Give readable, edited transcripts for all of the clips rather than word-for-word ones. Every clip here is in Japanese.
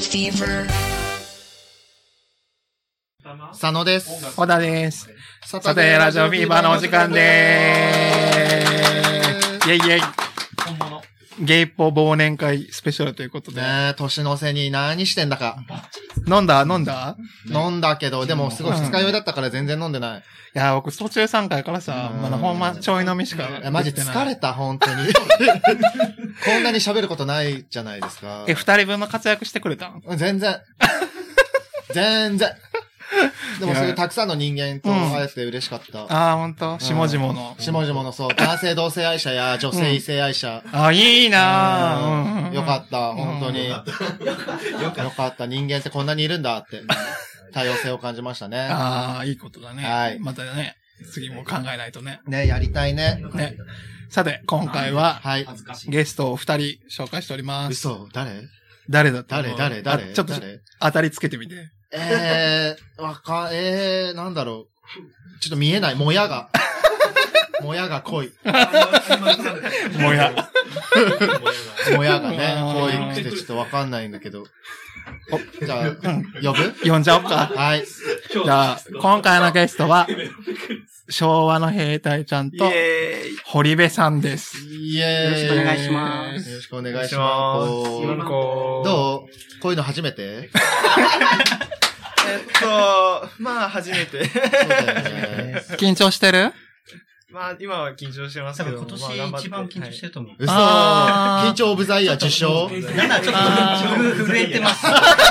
Fever。 佐野です。 小田です。 サタデーラジオフィーバーのお時間でーす。イェイイェイ。ゲイポ忘年会スペシャルということで。 ねえ、年の瀬に何してんだか。 飲んだけど、でもすごい二日酔いだったから全然飲んでない。 いや、僕途中3回からさ、まだほんまちょい飲みしか。 いや、マジ疲れた、本当に。こんなに喋ることないじゃないですか。 2人分の活躍してくれたん？ 全然。でもそういうたくさんの人間と会えて嬉しかった。 ああ、ほんと？下々の。 そう。男性同性愛者や女性異性愛者。 あ、いいなぁ。よかった、本当に。よかった。人間ってこんなにいるんだって。多様性を感じましたね。 ああ、いいことだね。 はい。 またね、次も考えないとね。 ね、やりたいね。 ね。さて、今回は、 はい。 ゲストを2人紹介しております。 嘘？ 誰だった誰ちょっと当たりつけてみて。 なんだろう。ちょっと見えない。もやが濃い。 もやがね、濃いくてちょっとわかんないんだけど。じゃあ、 呼んじゃおうか。 はい。 じゃあ、今回のゲストは、昭和の兵隊ちゃんと、堀部さんです。 イエーイ。 よろしくお願いします。 よろしくお願いします。どう？こういうの初めて？ まあ、初めて。 そうだよね。 緊張してる？ まあ、今は緊張してますけど。 今年一番緊張してると思う。 嘘。緊張オブザイヤー受賞？ なんだ、ちょっと震えてます。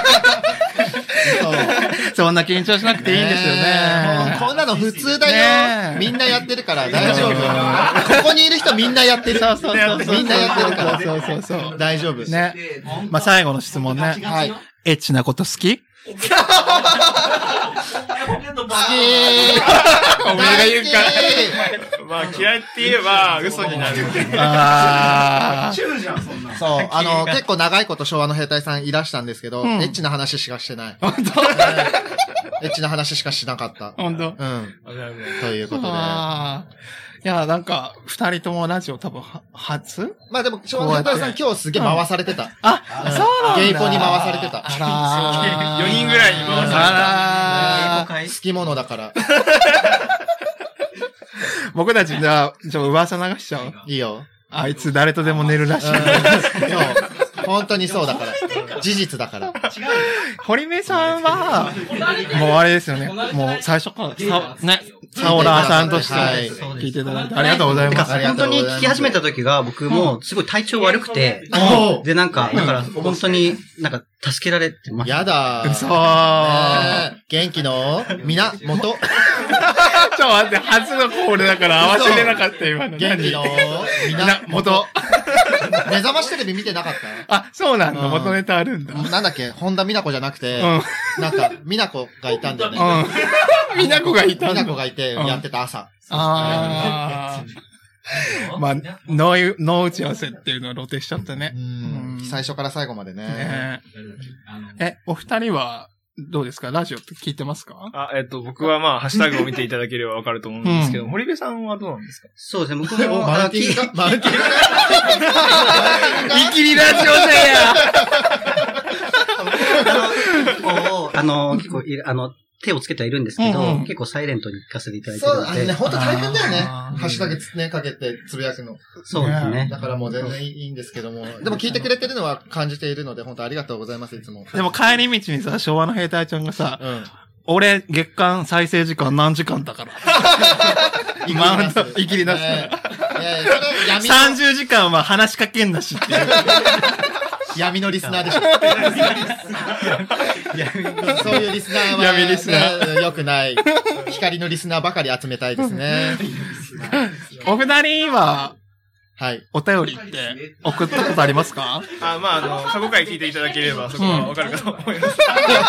そんな緊張しなくていいんですよね。 こんなの普通だよ。みんなやってるから大丈夫。ここにいる人みんなやってる。 そう。 みんなやってるから。 そう。 大丈夫。 ね。まあ、最後の質問ね。 はい。 エッチなこと好き？ 好き。 お前が言うか。まあ、嫌いって言えば嘘になる。 そう、結構長いこと昭和の兵隊さんいらしたんですけど、エッチな話しかしてない。 本当？ エッチな話しかしなかった。 本当？ うん。ということで。 いや、なんか、二人ともラジオ多分、初？ まあでも、昭和の兵隊さん今日すげえ回されてた。 あ、そうなんだ。 ゲイポに回されてた。 4人ぐらいに回された。好き者だから。 僕たちじゃあ、噂流しちゃう？ いいよ。 あいつ誰とでも寝るらしい。 本当にそうだから。事実だから。 堀部さんは、もうあれですよね。もう最初から、ね、サオラーさんとして聞いていただいてありがとうございます。 本当に聞き始めた時が僕もすごい体調悪くて、でなんか、だから本当になんか助けられてました。 やだー。 そう。 元気の源ちょっと待って、初のコールだから合わせれなかった今の。 元気の源。 目覚ましテレビ見てなかった？ あ、そうなんだ。元ネタあるんだ。 なんだっけ、本田美奈子じゃなくて、なんか、美奈子がいたんだよね。 美奈子がいたんだ。 美奈子がいて、やってた朝。 ああ。まあ、脳打ち合わせっていうのを露呈しちゃったね。 最初から最後までね。 お二人は、どうですか？ラジオって聞いてますか？ 僕はまあ、ハッシュタグを見ていただければわかると思うんですけど、堀部さんはどうなんですか？ そうですね、僕も、 マウンティング見切りラジオでや結構、手をつけてはいるんですけど、結構サイレントに聞かせていただいてるので。 そう、本当大変だよね。ハッシュタグね、かけてつぶやくの。 そうですね。 だからもう全然いいんですけども。でも聞いてくれてるのは感じているので、本当ありがとうございます、いつも。 でも帰り道にさ、昭和の兵隊ちゃんがさ、俺、月間再生時間何時間だから。マウント、いきり出すね。30時間は話しかけんなしっていう。 闇のリスナーでしょ。そういうリスナーは、 闇リスナー。 良くない。光のリスナーばかり集めたいですね。 お二人は、 はい。 お便りって送ったことありますか？ まあ、過去回聞いていただければ、そこはわかるかと思います。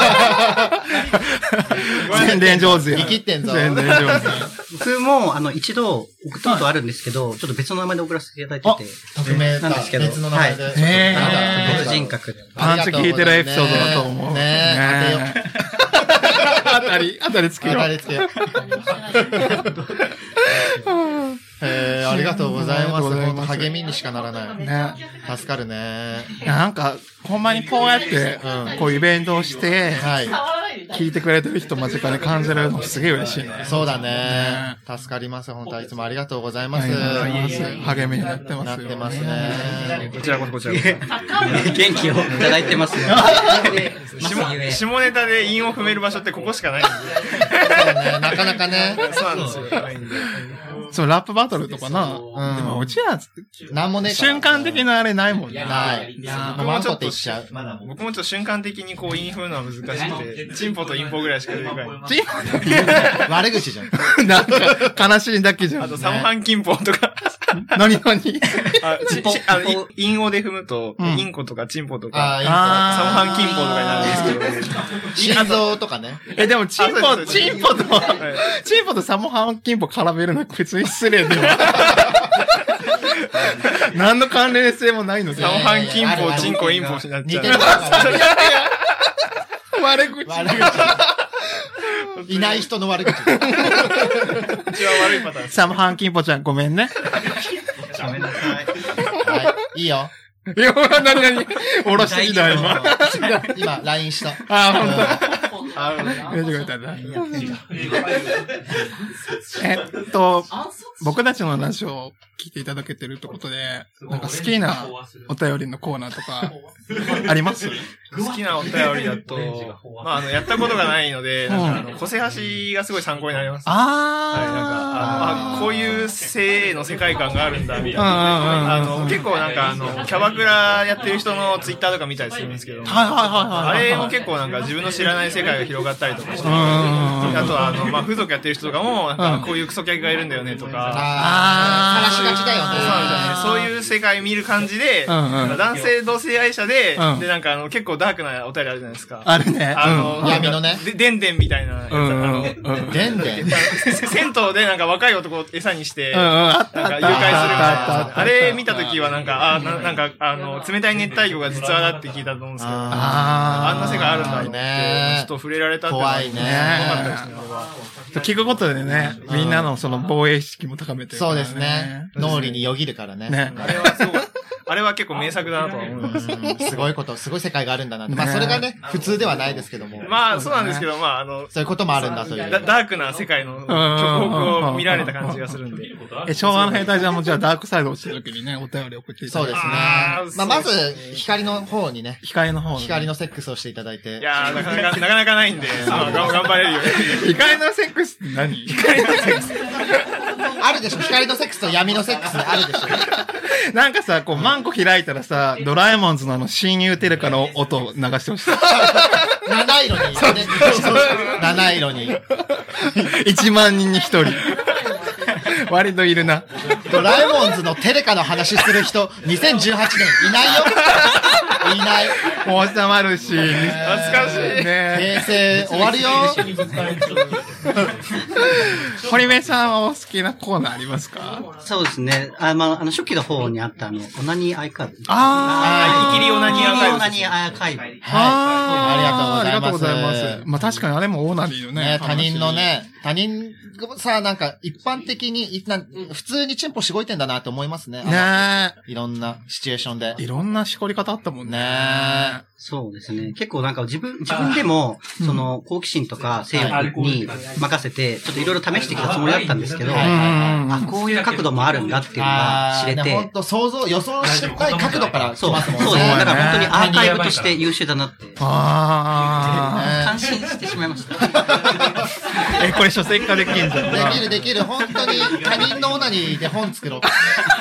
宣伝上手や。 生きってんぞ。 宣伝上手。 僕も、一度送ったことあるんですけど、ちょっと別の名前で送らせていただいてて。 匿名なんですけど。 別の名前で。 別人格で。 パンチ聞いてるエピソードだと思う。 ね当たりつけよう。 当たりつけよう。あありがとうございます。本当励みにしかならない。ね。助かるね。 いや、なんか、ほんまにこうやって、こうイベントをして、聞いてくれてる人間近に感じるのすげえ嬉しいね。 そうだね。助かります。本当いつもありがとうございます。 励みになってます。 なってますね。 こちらこそこちらこそ。元気をいただいてますよ。 下ネタで韻を踏める場所ってここしかないんで。 そうね。なかなかね。 そうなんですよ。 そう、ラップバトルとかな。でもうちら、 なんもね。 瞬間的なあれないもんね。 ない。マンコって言っちゃう。 僕もちょっと瞬間的にこう韻踏むのは難しくて、チンポとインポぐらいしか出てこない。 チンポ悪口じゃん。 なんか、悲しいだけじゃん。 あと、サモハンキンポとか。 何インオで踏むと、インコとかチンポとか、サモあハンキンポとかになるんですけど、 心臓とかね。 でもチンポとサモハンキンポ絡めるの別に失礼では。何の関連性もないので。 サモハンキンポ、チンコ、インポになっちゃう。 悪口。 いない人の悪口。 一番悪いパターン。 サモハンキンポちゃんごめんね。 ごめんなさい。 はい。いいよ。 いや、何おろしてきた、今。 今、LINE した。 あ、ほんと。僕たちの話を聞いていただけてるってことで、なんか好きなお便りのコーナーとか、あります？ 好きなお便りだと、まあ、やったことがないので、個性橋がすごい参考になります。はい、こういう性の世界観があるんだ、みたいな。結構なんかキャバクラやってる人のツイッターとか見たりするんですけど、あれも結構なんか自分の知らない世界が広がったりとかして、あとはまあ、風俗やってる人とかも、なんかこういうクソ客がいるんだよね、とか。 話しがちだよね。 そういう世界見る感じで、男性同性愛者で、で、なんか結構ダークなお便りあるじゃないですか。 あるね。 闇のね。 でんでんみたいなやつ。 でんでん銭湯でなんか若い男を餌にして、なんか誘拐するみたいな。あれ見たときはなんか、なんか、冷たい熱帯魚が実話だって聞いたと思うんですけど、あんな世界あるんだね。ちょっと触れられたって。 怖いね。 聞くことでね、みんなのその防衛意識も高めてる。 そうですね。脳裏によぎるからね。 あれは結構名作だなとは思います。 すごいこと、すごい世界があるんだなって。まあそれがね、普通ではないですけども。 まあそうなんですけど、まあそういうこともあるんだという。 ダークな世界の曲を見られた感じがするんで。 昭和の兵隊さんもじゃあダークサイド落ちた時にね、お便り送っていただいて。 そうですね。まあまず、光の方にね。 光のセックスをしていただいて。 いやー、なかなかないんで、頑張れるよ。 光のセックスって何？ 光のセックス。 あるでしょ。光のセックスと闇のセックスあるでしょ。 なんかさ、こう、マンコ開いたらさ、ドラえもんズの親友テレカの音流してほしい。 七色に。七色に。 1万人に1人。割といるな。 ドラえもんズのテレカの話する人、2018年いないよ。いない。 もう収まるし。 懐かしい。 平成終わるよ。 堀部さんはお好きなコーナーありますか？ そうですね。初期の方にあったオナニーアーカイブ。 イキリオナニーアーカイブ。 オナニーアーカイブ。はい。 ありがとうございます。 まあ確かにあれもオナニーよね。 他人のね、他人さ、なんか一般的に、普通にチンポしごいてんだなって思いますね。 ねいろんなシチュエーションで。 いろんなしこり方あったもんね。 そうですね。結構なんか自分でも、好奇心とか性欲に任せて、ちょっといろいろ試してきたつもりだったんですけど、こういう角度もあるんだっていうのが知れて。 本当予想してない角度から来ますもんね。 そうですね。だから本当にアーカイブとして優秀だなって。感心してしまいました。 これ書籍化できるんじゃん。できる。本当に他人のオナニーで本作ろう。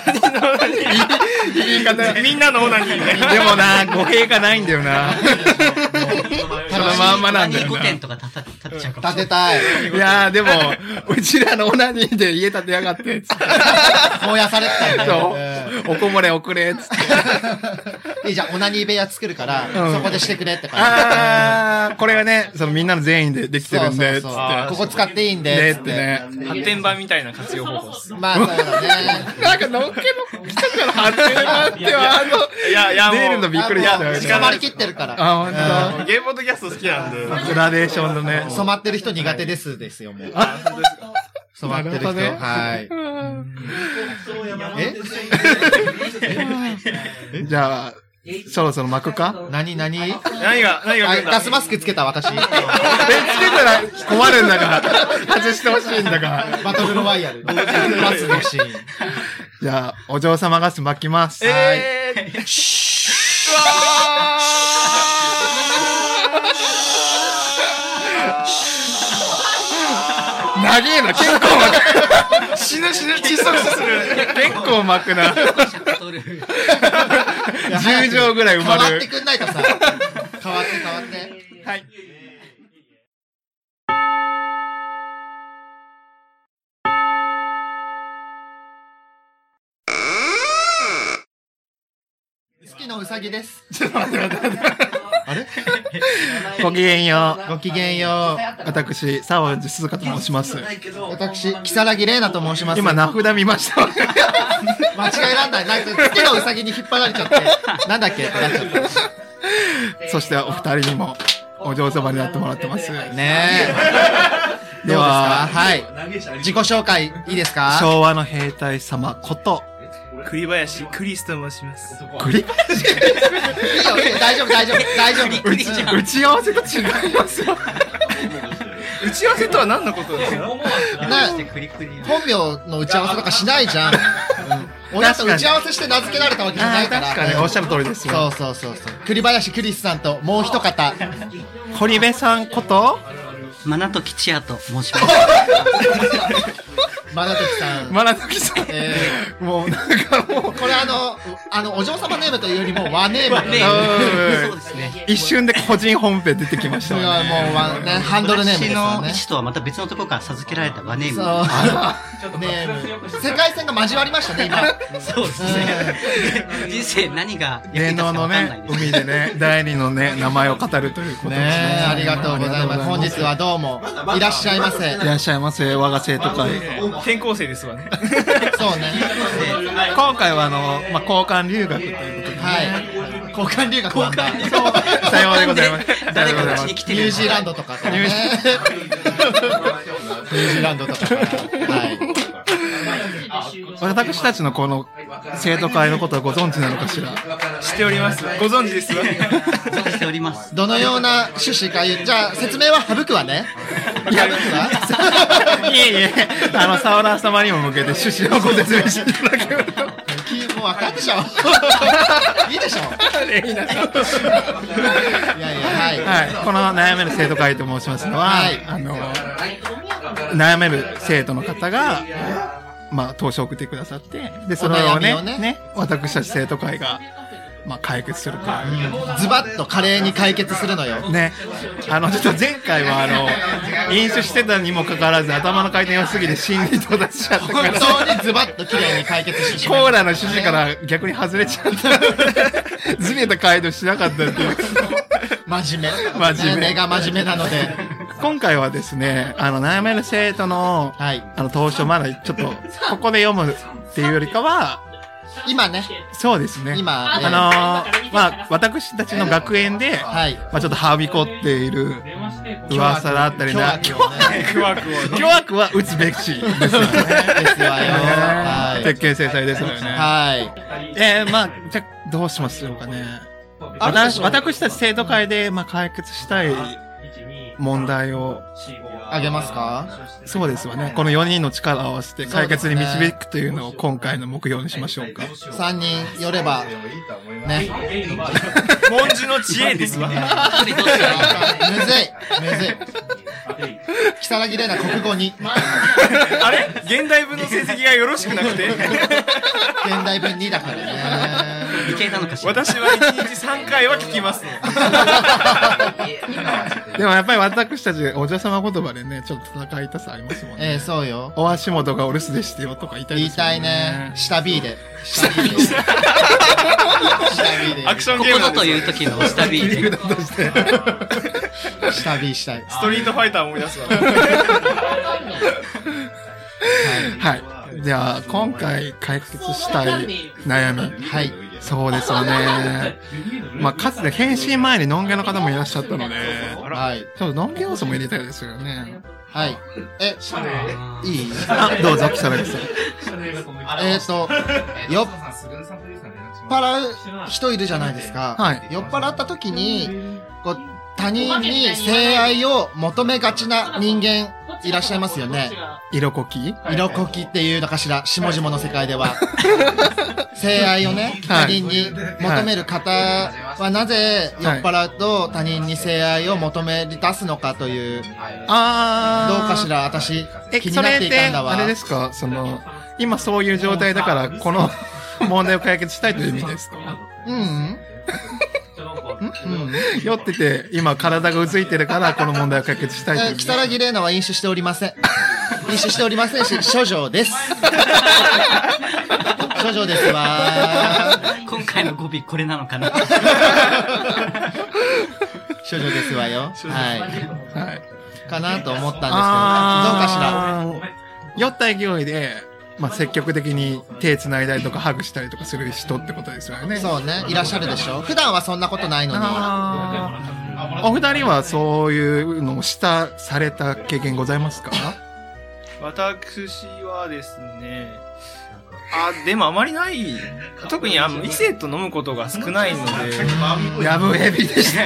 言い方、 みんなのオナニー。 でもな、語弊がないんだよな。そのまんまなんだよな。 5点とか立てちゃうかも。 立てたい。 いやーでも、うちらのオナニーで家建てやがって、つって。 燃やされてたよね。そう。おこぼれ送れ、つって。 いいじゃん、オナニー部屋作るから、そこでしてくれって感じ。これがね、みんなの全員でできてるんで、つって。 ここ使っていいんで、 ってね。 発展版みたいな活用方法です。 まあそうだね。 なんかのっけの来たから発展版っては、出るのびっくりしたよね。 捕まりきってるから。 あ、ほんと。ゲームポッドキャスト好きなんで。 グラデーションのね。 染まってる人苦手ですよ、もう。 染まってる人。はい。 じゃあ、そろそろ巻くか？ 何がガスマスクつけた私。つけたら困るんだから。外してほしいんだから。 バトルロワイヤル。ガスのシーン。 じゃあ、お嬢様ガス巻きます。 はい。 長えな、結構巻く。 死ぬ、窒息する。 結構巻くな。10錠ぐらい埋まる。 変わってくんないとさ。変わって。 はい。 好きのうさぎです。 ちょっと待って。 あれごきげんよう。ごきげんよう。 私、沢地鈴鹿と申します。 私、木更木玲奈と申します。 今、名札見ました。 間違えらんない。なんか、好きのうさぎに引っ張られちゃって、なんだっけってなっちゃった。 そしてお二人にも、お嬢様になってもらってます。 ねえ。では、はい。自己紹介、いいですか？ 昭和の兵隊様こと、 栗林クリスと申します。 栗林いいよ、大丈夫。 打ち合わせと違いますよ。 打ち合わせとは何のことですか？ 本名の打ち合わせとかしないじゃん。俺だと打ち合わせして名付けられたわけじゃないから。 確かに、おっしゃる通りですよ。 そう。栗林クリスさんともう一方。 堀部さんこと、 マナトキチアと申します。 マナトキさん。 もうなんかもう。 これお嬢様ネームというよりも和ネーム。 そうですね。 一瞬で個人本編出てきましたね。 もうハンドルネームですよね。 私の位置とはまた別のところから授けられた和ネーム。 そう。ネーム。世界線が交わりましたね、今。 そうですね。人生何が芸能のね、海でね、第二のね、名前を語るということですね。 ありがとうございます。本日はどうも、いらっしゃいませ。 いらっしゃいませ、我が生徒会。 転校生ですわね。 そうね。 今回は交換留学ということで。 はい。交換留学なんだ。 さようでございます。 誰かがうちに来てる。 ニュージーランドとかね。ニュージーランドとか。はい。 私たちのこの生徒会のことはご存知なのかしら？ 知っております。ご存知ですわ。 存じております。 どのような趣旨かじゃあ説明は省くわね。 いえ、サウナー様にも向けて趣旨をご説明していただけると。 もうわかんでしょ。いいでしょ。いや、 はい。この悩める生徒会と申しますのは、悩める生徒の方が、投書を送ってくださって、で、それをね、私たち生徒会が、解決するという。 ズバッと華麗に解決するのよ。 ね。ちょっと前回は飲酒してたにもかかわらず頭の回転良すぎて心理と出しちゃったから。 本当にズバッと綺麗に解決してしまう。 コーラの趣旨から逆に外れちゃった。ずれた回答しなかったっていう。 真面目。根が真面目なので。 今回はですね、悩める生徒の、投書まだちょっと、ここで読むっていうよりかは、 今ね。 そうですね。 今、 私たちの学園で、ちょっとはびこっている噂だったりな、巨悪は打つべきですよね。ですわよ。鉄拳制裁ですよね。 はい。 じゃあ、どうしましょうかね。私たち生徒会で、解決したい問題をあげますか？ そうですわね。この4人の力を合わせて解決に導くというのを今回の目標にしましょうか。 3人寄れば、ね。 文字の知恵ですわ。むずい。木更木玲奈国語に。 あれ現代文の成績がよろしくなくて現代文2だからね。 理系なのかしら。 私は1日3回は聞きますね。 でもやっぱり私たちお嬢様言葉でね、ちょっと戦いたさありますもんね。 そうよ。 お足元がお留守でしてよとか言いたいですよね。 言いたいね。下 B で。 アクションゲームここぞという時の下 B で。 下 B したい。 ストリートファイター思い出すわ。 はい。じゃあ、今回解決したい悩み。 はい。 そうですよね。かつて返信前にノンゲの方もいらっしゃったので、ちょっとノンゲ要素も入れたいですよね。 はい。いい？ どうぞ、木更木さん。 酔っ払う人いるじゃないですか。 はい。 酔っ払った時に、こう、他人に性愛を求めがちな人間いらっしゃいますよね。 色こきっていうのかしら、下々の世界では。性愛をね、他人に求める方はなぜ酔っ払うと他人に性愛を求め出すのかという。どうかしら、私、気になっていたんだわ。 あれですか、今そういう状態だから、この問題を解決したいという意味ですか？酔ってて、今体がうずいてるから、この問題を解決したいという。 木更木玲奈は飲酒しておりません。飲酒しておりませんし、処女です。処女ですわ。 今回の語尾これなのかな。 処女ですわよ。はい。かなと思ったんですけど、どうかしら。 酔った勢いで、積極的に手繋いだりとかハグしたりとかする人ってことですよね。 そうね。いらっしゃるでしょ。普段はそんなことないのに。 お二人はそういうのをされた経験ございますか？ 私はですね、でもあまりない。特に異性と飲むことが少ないので。 やぶヘビでした。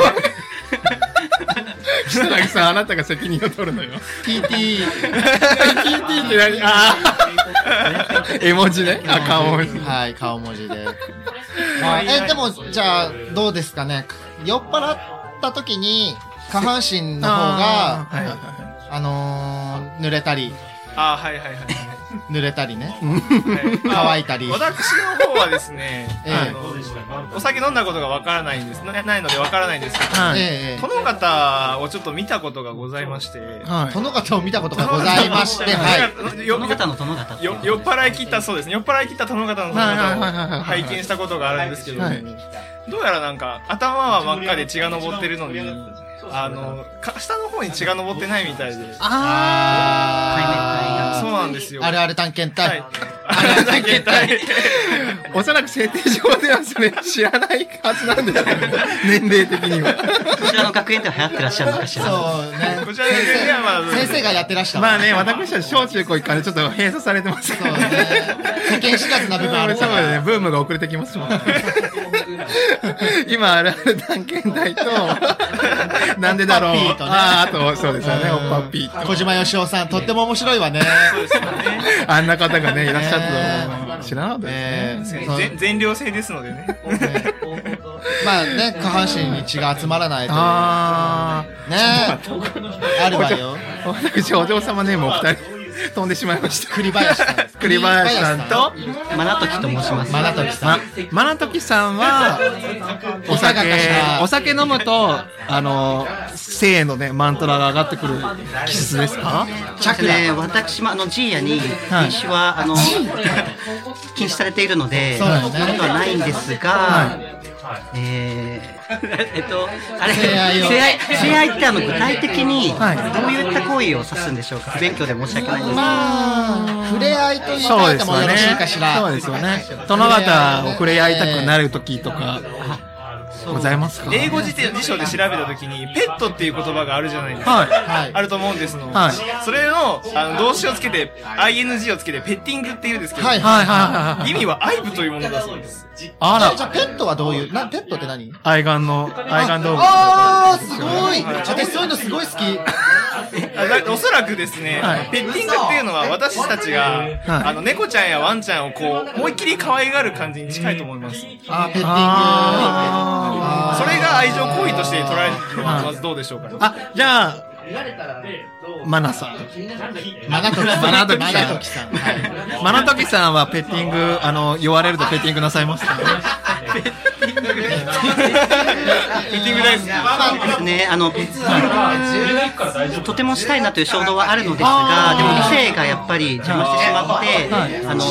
木更木さん、あなたが責任を取るのよ。 TT って何？絵文字ね。顔文字。 はい、顔文字で。でも、じゃあ、どうですかね。酔っ払った時に、下半身の方が、濡れたり。濡れたりね。乾いたり。 私の方はですね、お酒飲んだことがわからないんです。ないのでわからないんですけど、殿方をちょっと見たことがございまして。 殿方を見たことがございまして、 殿方の殿方。 酔っ払い切った、そうですね。酔っ払い切った殿方の殿方を拝見したことがあるんですけど、どうやらなんか、頭は真っ赤で血が昇ってるのに、下の方に血が昇ってないみたいで。そうなんですよ。 あるある探検隊。 あるある探検隊。 おそらく設定上ではそれ知らないはずなんですけど、年齢的には。 こちらの学園では流行ってらっしゃるのかしら。 そうね。 こちらの学園では先生がやってらした。 私たち小中高一貫でちょっと閉鎖されてます。 そうね。世間知らずな部分あるから。 そうね、ブームが遅れてきますもん。今あるある探検隊と、なんでだろう。あと、そうですよね、おっぱっぴーと。 小島よしおさん、とっても面白いわね。 そうですよね。 あんな方がね、いらっしゃったと知らなかったですね。 全寮制ですのでね。 下半身に血が集まらないという。あるわよ。 私、お嬢様ネームお二人。飛んでしまいました。 栗林さん。 栗林さんと、 マナトキと申します。 マナトキさん。 マナトキさんは、お酒飲むと、性のね、マントラが上がってくる気質ですか？ 私もジーヤに、飲酒は、禁止されているので、そういうことはないんですが、性愛って具体的にどういった行為を指すんでしょうか？不勉強で申し訳ないんですけど。 触れ合いと言い換えてもよろしいかしら。 そうですよね。殿方を触れ合いたくなるときとか。ございますか？ 英語辞書で調べたときに、ペットっていう言葉があるじゃないですか。あると思うんですの。それの、動詞をつけて、ing をつけて、ペッティングって言うんですけど、意味は愛撫というものだそうです。 あら。じゃあ、ペットはどういう、ペットって何？ 愛玩動物。 すごい！私そういうのすごい好き。 おそらくですね、ペッティングっていうのは私たちが、猫ちゃんやワンちゃんを思いっきり可愛がる感じに近いと思います。 ペッティング。 それが愛情行為として捉えるのはまずどうでしょうか。 じゃあ、マナさん。 マナトキさん。 マナトキさんはペッティング、言われるとペッティングなさいますか？ ペッティング大好き。 ですね、とてもしたいなという衝動はあるのですが、でも理性がやっぱり邪魔してしまって、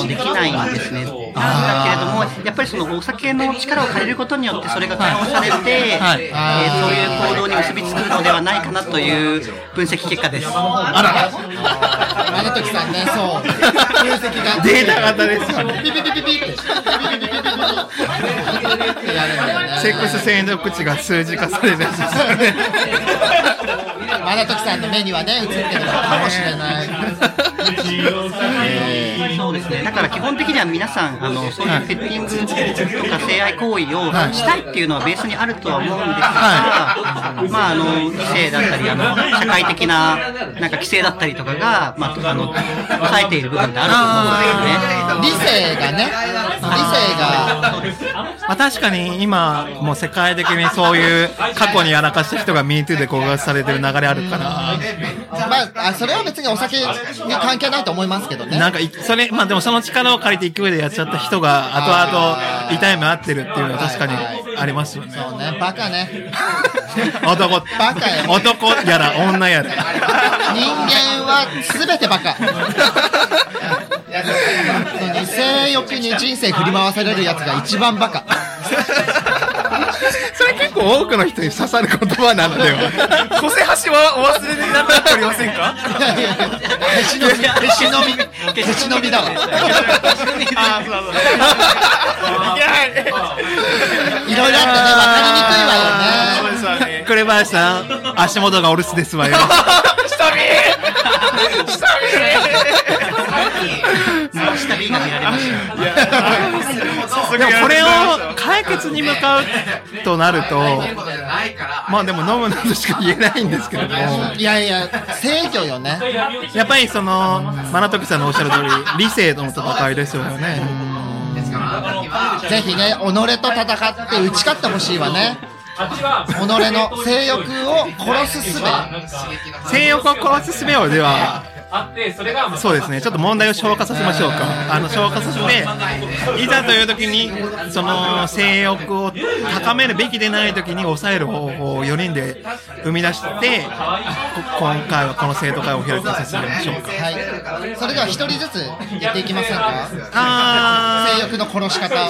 できないんですね。だけれども、やっぱりそのお酒の力を借りることによってそれが解放されて、そういう行動に結びつくのではないかなという分析結果です。 マナトキさんね、そう。分析が。 データ型ですよね。 ピピピピピって。 セックス性の口が数字化されるやつですよね。 まだときさんの目にはね、映ってるのかもしれない。 そうですね。だから基本的には皆さん、そういうセッティングとか性愛行為をしたいっていうのはベースにあるとは思うんですが、まあ、理性だったり、社会的な、なんか規制だったりとかが、まあ、抑えている部分ってあると思うんですよね。 理性がね、理性が。 まあ、確かに今、もう世界的にそういう過去にやらかした人が MeToo で告発されてる流れあるから。 まあ、それは別にお酒に関係ないと思いますけどね。 なんか、まあでもその力を借りて勢いでやっちゃった人が、後々痛い目合ってるっていうのは確かにありますよね。 そうね、バカね。 男、 バカよ。 男やら女やら。 人間は全てバカ。性欲に人生振り回されるやつが一番バカ。 それ結構多くの人に刺さる言葉なのでは。 個性橋はお忘れになっておりませんか？ へしのみだわ。いろいろあってね、わかりにくいわよね。 そうですわね。 紅林さん、足元がお留守ですわよ。 下見が見られました。 でもこれを解決に向かうとなると、まあでも飲むなとしか言えないんですけれども、 いやいや、制御よね。 やっぱりそのマナトキさんのおっしゃる通り、理性との戦いですよね。 ぜひね、己と戦って打ち勝ってほしいわね。己の性欲を殺す術。 性欲を殺す術をでは、そうですね、ちょっと問題を消化させましょうか。消化させて、いざという時にその性欲を高めるべきでない時に抑える方法を4人で生み出して、今回はこの生徒会を開きさせてみましょうか。 はい。それでは一人ずつ言っていきませんか？性欲の殺し方。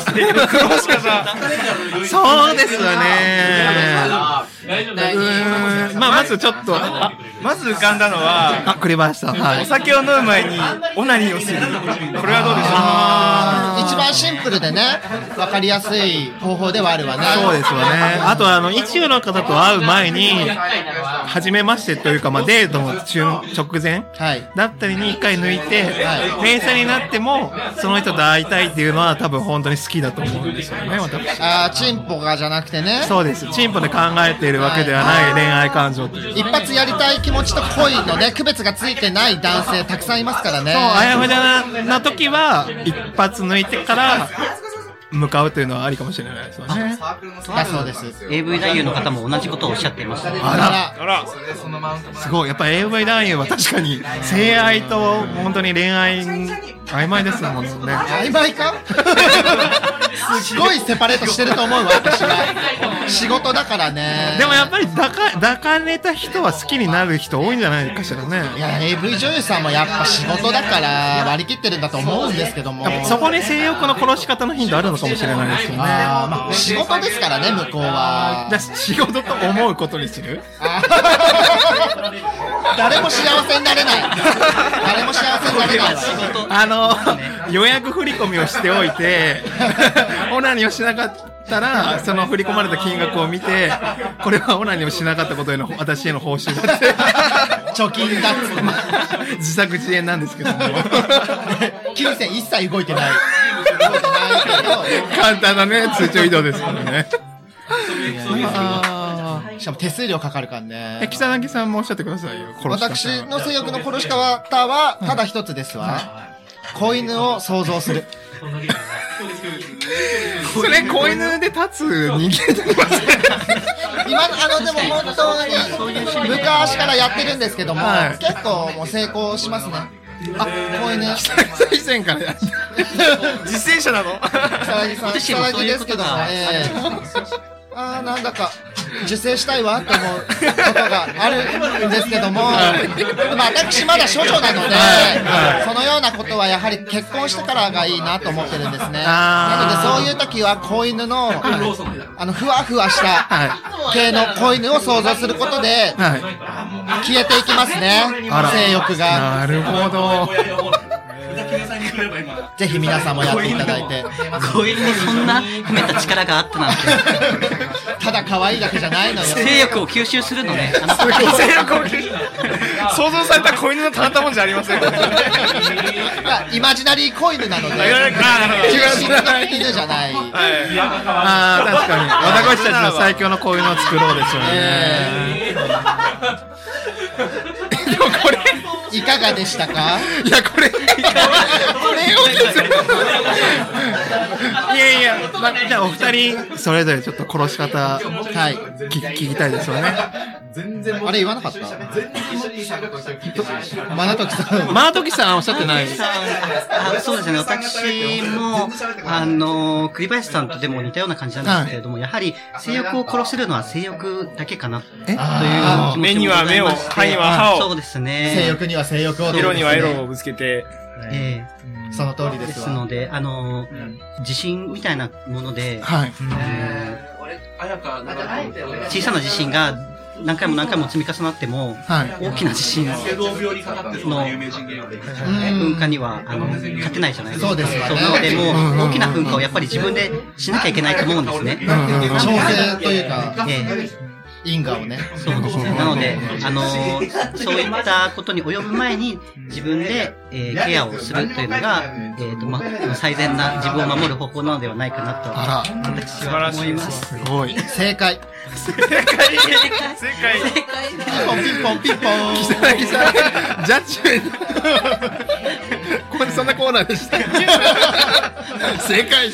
そうですよね。まあまずちょっとまず浮かんだのは、 栗林さん、はい、 お酒を飲む前にオナニーをする。これはどうでしょう？ 一番シンプルでね、分かりやすい方法ではあるわね。 そうですよね。あと一中の方と会う前に、初めましてというか、まあデートの直前、はい、だったりに一回抜いて、はい、冷静になってもその人と会いたいっていうのは多分本当に好きだと思うんですよね。私。 チンポがじゃなくてね。 そうです。チンポで考えているわけではない恋愛感情という。 一発やりたい気持ちと恋のね、区別がついてない男性たくさんいますからね。 そう、あやふやな時は一発抜いてから向かうというのはありかもしれないですよね。 だそうです。 AV 男優の方も同じことをおっしゃっています。 あら。すごい。やっぱ AV 男優は確かに性愛と本当に恋愛曖昧ですもんね。 曖昧か？すごいセパレートしてると思うわ、私は。仕事だからね。 でもやっぱり抱かれた人は好きになる人多いんじゃないかしらね。 いや、AV 女優さんもやっぱ仕事だから割り切ってるんだと思うんですけども。 そこに性欲の殺し方のヒントあるのかもしれないですよね。 まあ、仕事ですからね、向こうは。 じゃあ仕事と思うことにする？ 誰も幸せになれない。誰も幸せになれないわ。予約振り込みをしておいて、オナニーをしなかったら、その振り込まれた金額を見て、これはオナニーをしなかったことへの私への報酬だって。 貯金だっつって。 自作自演なんですけども。 金銭一切動いてない。 簡単なね、通帳移動ですからね。 しかも手数料かかるからね。 木更木さんもおっしゃってくださいよ。 私の性欲の殺し方はただ一つですわ。子犬を想像する。 それ子犬で立つ人間とか今でも本当に昔からやってるんですけども、結構もう成功しますね。子犬。 以前からやって実践者なの？ 木更木ですけども、なんだか受精したいわって思うことがあるんですけども、私まだ処女なので、そのようなことはやはり結婚してからがいいなと思ってるんですね。なのでそういう時は子犬のふわふわした系の子犬を想像することで消えていきますね、性欲が。 なるほど。 ぜひ皆さんもやっていただいて。 子犬にそんな秘めた力があったなんて。 ただ可愛いだけじゃないのよ。 性欲を吸収するのね。 性欲を吸収。想像された子犬のたまったもんじゃありません。 イマジナリー子犬なので。真の犬じゃない。 ああ、確かに。私たちの最強の子犬を作ろうですよね。 これいかがでしたか？ いや、これをいやいや、じゃあお二人それぞれちょっと殺し方、はい、聞きたいですよね。 あれ言わなかった？マナトキさん。 マナトキさんおっしゃってない。 そうですね。私も栗林さんとでも似たような感じなんですけれども、やはり性欲を殺せるのは性欲だけかなという気持ちも目には目を、歯には歯を。 そうですね。 性欲には性欲を。 色には色をぶつけて。 その通りですわ。 ですので、地震みたいなもので、はい。小さな地震が何回も何回も積み重なっても、はい、大きな地震の噴火には勝てないじゃないですか。 そうですよね。 なのでもう大きな噴火をやっぱり自分でしなきゃいけないと思うんですね。 調整というか、因果をね。 そうですね。なので、そういったことに及ぶ前に自分で、ケアをするというのが、最善な自分を守る方法なのではないかなと、私は思います。 すごい。 正解。 正解。 ピンポンピンポン。 木更木さん、ジャッジメント。ここでそんなコーナーでした。正解。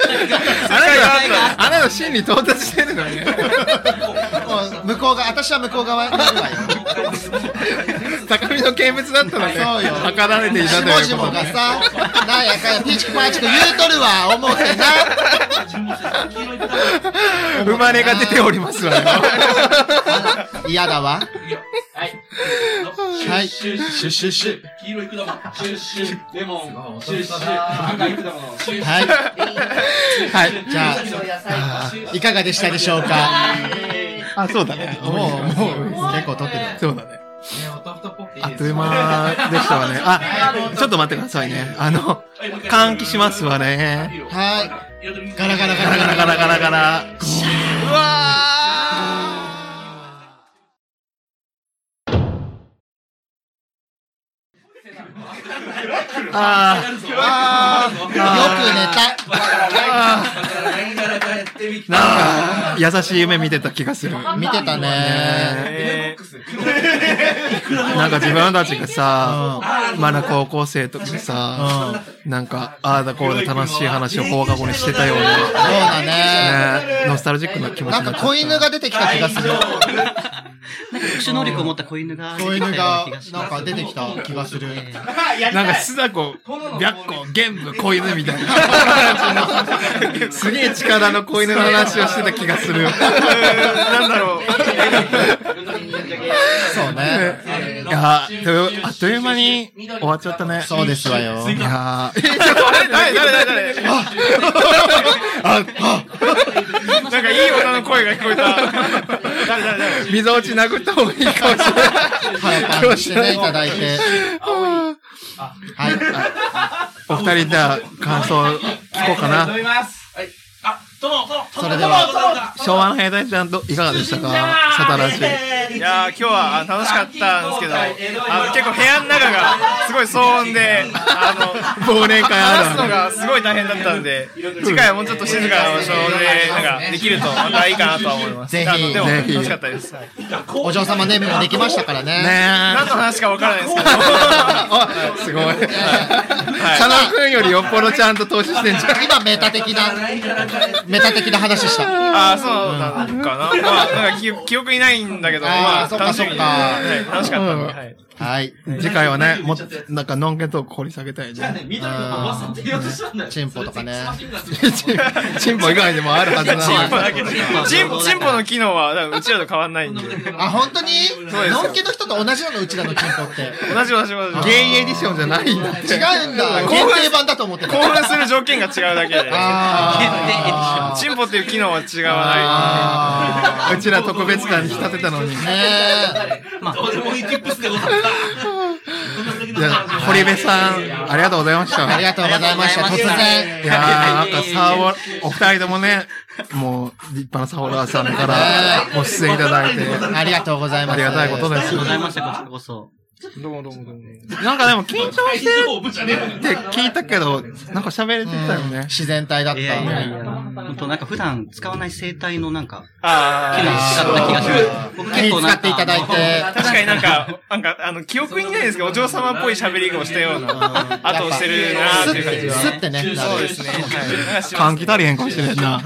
あなた真に到達してるのね。 向こうが、私は向こう側になるわよ。 高みの見物だったのね。 そうよ。 測られていたということで。 下々がさ、なんやかんや、ピチクパチク言うとるわ、思ってな。 生まれが出ておりますわよ。 嫌だわ。はい。シュッシュッシュ。黄色い果物。シュッシュ。レモン。シュッシュ。赤い果物。はい。はい。じゃあ、いかがでしたでしょうか？ あ、そうだね。 もう結構撮ってる。 そうだね。あっという間でしたわね。あ、ちょっと待ってくださいね。換気しますわね。 はい。ガラガラガラガラガラガラガラ。うわよく寝た。 なんか優しい夢見てた気がする。 見てたね。 なんか自分たちがさ、まだ高校生とかでさ、なんかああだこうだ楽しい話を放課後にしてたような。 そうだね。 ノスタルジックな気持ちになっちゃった。 なんか子犬が出てきた気がする。 なんか特殊能力を持った子犬がなんか出てきた気がする。 なんか須田子、白子、玄武、子犬みたいな。すげえ力の子犬の話をしてた気がする。 なんだろう。 そうね。 いや、あっという間に終わっちゃったね。 そうですわよ。 いや誰なんかいい女の声が聞こえた。誰溝落ち殴った方がいいかもしれない。 はい、してね、いただいて。はい。 お二人じゃあ感想聞こうかな。 それでは昭和の兵隊ちゃんといかがでしたか？サタラジ。 いやー今日は楽しかったんですけど、結構部屋の中がすごい騒音で忘年会話すのがすごい大変だったんで、次回はもうちょっと静かな場所でなんかできるとまたいいかなとは思います。 ぜひでも楽しかったです。 お嬢様ネームもできましたからね。 何の話かわからないですけど。 すごい。佐野くんよりよっぽどちゃんと投資してんじゃん。 今メタ的な話した。 ああ、そうなのかな。まあ、なんか記憶にないんだけど、まあ、楽しかったんで。 はい。 次回はね、もっと、なんか、ノンケトーク掘り下げたいね。 チンポとかね。 チンポ以外でもあるはずなの。 チンポの機能は、うちらと変わんないんで。 あ、本当に？ノンケの人と同じなの、うちらのチンポって。 同じ。 ゲイエディションじゃないんだって。 違うんだ。限定版だと思ってた。 興奮する条件が違うだけで。チンポっていう機能は違わない。 うちら特別感に仕立てたのに。 まあ、 堀部さん、ありがとうございました。 ありがとうございました。突然。 いやなんかお二人ともね、もう、立派なサオラーさんからご出演いただいて。 ありがとうございます。 ありがたいことです。 ありがとうございました、こちらこそ。 どうも。 なんかでも緊張してって聞いたけど、なんか喋れてたよね。 自然体だった。 いや。本当なんか普段使わない声帯のなんか、 機能使った気がします。 僕結構使っていただいて。 確かになんか、記憶にないですけど、お嬢様っぽい喋りをしたような、後をしてるなーっていう感じが。 スッてね。 そうですね。 換気足りへんかもしれんな。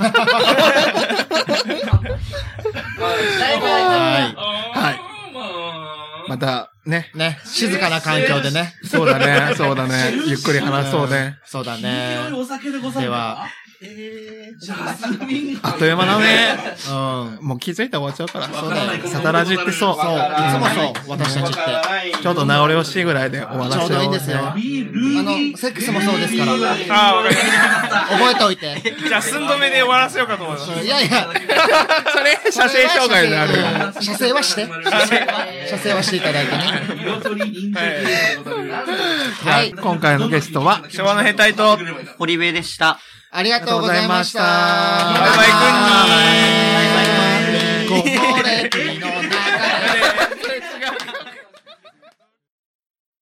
はい。また、ね。 静かな環境でね。 そうだね。ゆっくり話そうね。 そうだね。では、 あっという間だね。もう気づいたら終わっちゃうから。 そうだよ。 サタラジってそう。 いつもそう、私たちって。 ちょっと名残惜しいぐらいで終わらせよう。 ちょうどいいんですよ。セックスもそうですから。 わかりました。 覚えておいて。 じゃあ、寸止めで終わらせようかと思います。 いやいや。 それ、射精障害になる。 射精はして。射精はしていただいてね。 はい。今回のゲストは、 昭和の兵隊と、 堀部でした。 ありがとうございました。 バイバイ。